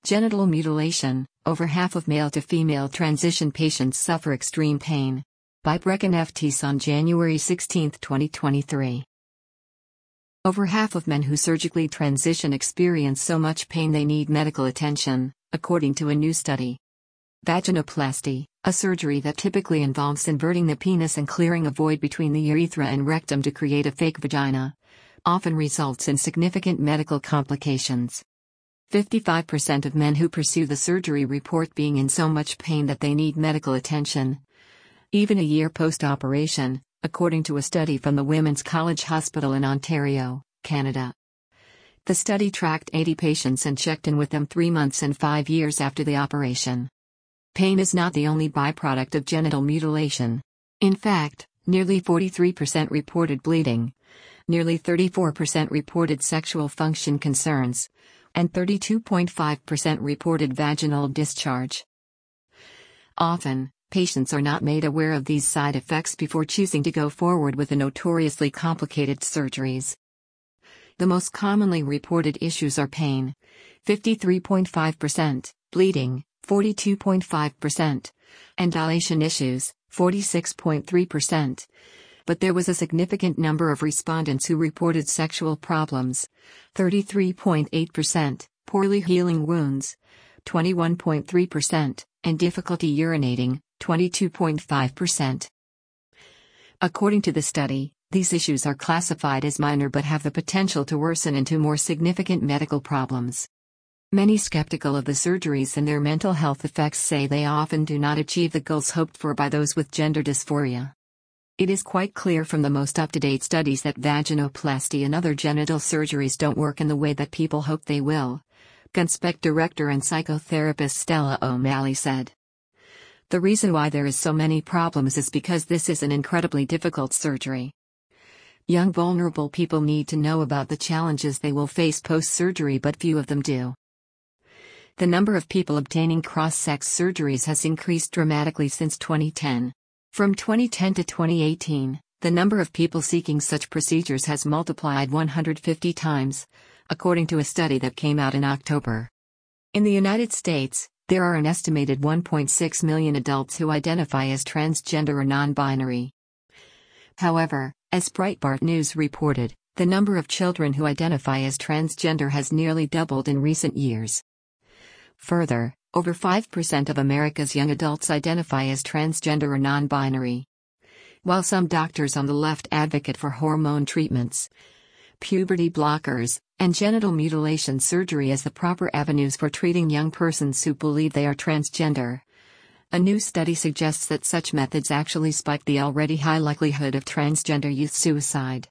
Genital mutilation. Over half of male to female transition patients suffer extreme pain. By Brecken F. Thies on January 16, 2023. Over half of men who surgically transition experience so much pain they need medical attention, according to a new study. Vaginoplasty, a surgery that typically involves inverting the penis and clearing a void between the urethra and rectum to create a fake vagina, often results in significant medical complications. 55% of men who pursue the surgery report being in so much pain that they need medical attention, even a year post-operation, according to a study from the Women's College Hospital in Ontario, Canada. The study tracked 80 patients and checked in with them 3 months and 5 years after the operation. Pain is not the only byproduct of genital mutilation. In fact, nearly 43% reported bleeding, nearly 34% reported sexual function concerns, and 32.5% reported vaginal discharge. Often, patients are not made aware of these side effects before choosing to go forward with the notoriously complicated surgeries. The most commonly reported issues are pain, 53.5%, bleeding, 42.5%, and dilation issues, 46.3%. But there was a significant number of respondents who reported sexual problems, 33.8%, poorly healing wounds, 21.3%, and difficulty urinating, 22.5%. According to the study, these issues are classified as minor but have the potential to worsen into more significant medical problems. Many skeptical of the surgeries and their mental health effects say they often do not achieve the goals hoped for by those with gender dysphoria. It is quite clear from the most up-to-date studies that vaginoplasty and other genital surgeries don't work in the way that people hope they will, GunSpec director and psychotherapist Stella O'Malley said. The reason why there is so many problems is because this is an incredibly difficult surgery. Young vulnerable people need to know about the challenges they will face post-surgery, but few of them do. The number of people obtaining cross-sex surgeries has increased dramatically since 2010. From 2010 to 2018, the number of people seeking such procedures has multiplied 150 times, according to a study that came out in October. In the United States, there are an estimated 1.6 million adults who identify as transgender or non-binary. However, as Breitbart News reported, the number of children who identify as transgender has nearly doubled in recent years. Further, over 5% of America's young adults identify as transgender or non-binary. While some doctors on the left advocate for hormone treatments, puberty blockers, and genital mutilation surgery as the proper avenues for treating young persons who believe they are transgender, a new study suggests that such methods actually spike the already high likelihood of transgender youth suicide.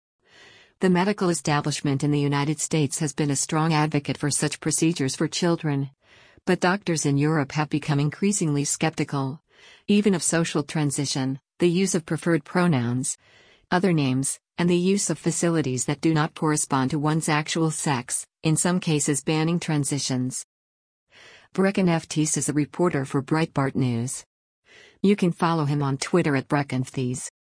The medical establishment in the United States has been a strong advocate for such procedures for children, but doctors in Europe have become increasingly skeptical, even of social transition, the use of preferred pronouns, other names, and the use of facilities that do not correspond to one's actual sex, in some cases banning transitions. Brecken F. Thies is a reporter for Breitbart News. You can follow him on Twitter at Brecken Thies.